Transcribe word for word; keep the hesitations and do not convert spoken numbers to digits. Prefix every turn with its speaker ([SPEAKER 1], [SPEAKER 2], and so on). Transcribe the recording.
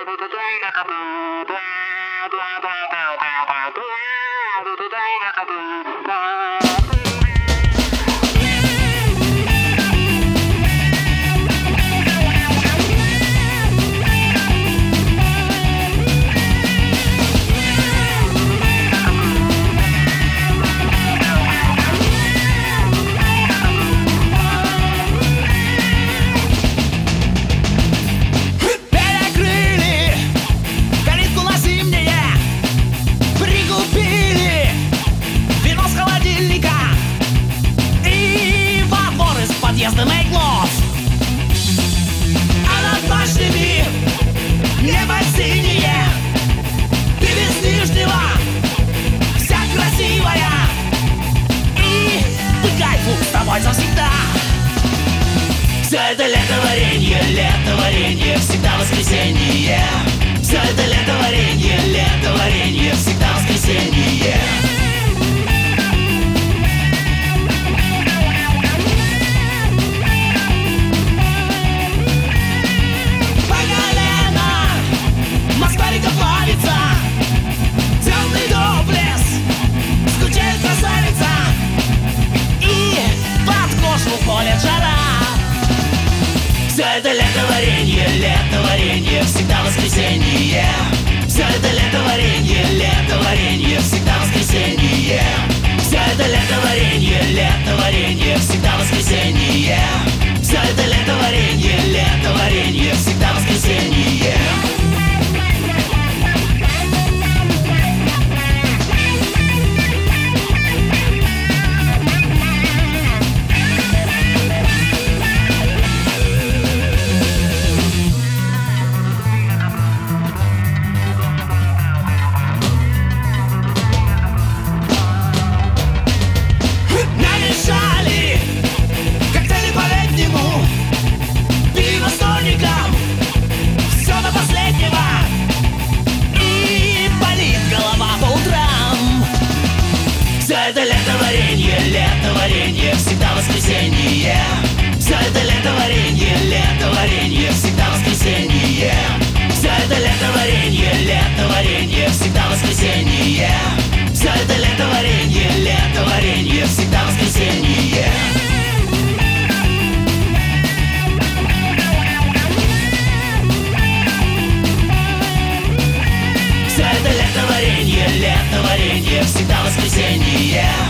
[SPEAKER 1] Завсегда. Все это лето варенье, лето варенье, всегда воскресенье. Все это лето варенье, лето варенье, всегда воскресенье. По колено Москва река плавится, темный доблес, скучает красавица. В поле жара. Все это лето варенье, лето варенье, всегда воскресенье. Все это лето варенье, лето варенье, всегда воскресенье. Все это лето варенье, лето варенье, всегда воскресенье. Все это лето варенье, лето варенье, всегда воскресенье. Лето варенье, всегда воскресенье. Все это лето варенье, лето варенье, всегда воскресенье. Все это лето варенье, лето варенье, всегда воскресенье. Все это лето варенье, лето варенье, всегда воскресенье. Все это лето варенье, лето варенье, всегда воскресенье.